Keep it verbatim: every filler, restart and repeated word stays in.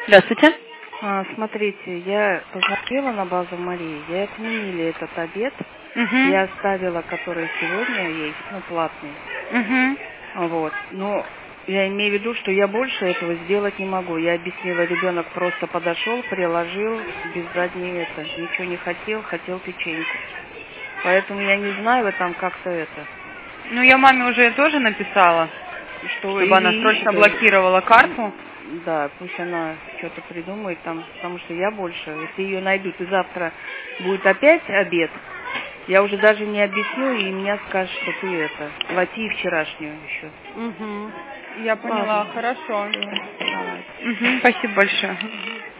Здравствуйте. А, смотрите, я посмотрела на базу Марии, я отменили этот обед, Угу. я оставила, который сегодня есть, ну, платный. Угу. Вот, но я имею в виду, что я больше этого сделать не могу. Я объяснила, ребенок просто подошел, приложил, без задней это, ничего не хотел, хотел печеньку. Поэтому я не знаю, вы там как-то это. Ну, я маме уже тоже написала, Что чтобы она или срочно ищет, блокировала карту. да, пусть она что-то придумает там, потому что я больше, если ее найдут и завтра будет опять обед, я уже даже не объясню, и меня скажут, что ты это, плати вчерашнюю еще. Угу. Я поняла, Ладно. хорошо. Давай. Угу. Спасибо большое.